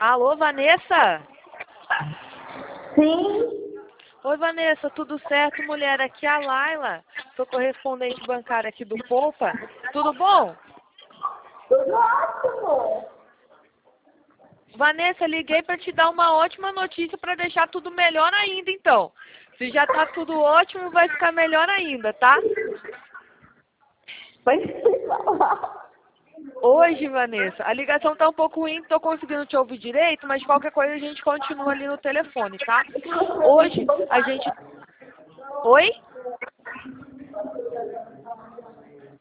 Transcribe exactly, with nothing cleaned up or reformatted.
Alô, Vanessa? Sim. Oi, Vanessa, tudo certo, mulher? Aqui é a Laila, sou correspondente bancária aqui do Poupa. Tudo bom? Tudo ótimo. Vanessa, liguei para te dar uma ótima notícia para deixar tudo melhor ainda, então. Se já tá tudo ótimo, vai ficar melhor ainda, tá? Pode falar. Hoje, Vanessa, a ligação tá um pouco ruim, não tô conseguindo te ouvir direito, mas qualquer coisa a gente continua ali no telefone, tá? Hoje, a gente... Oi?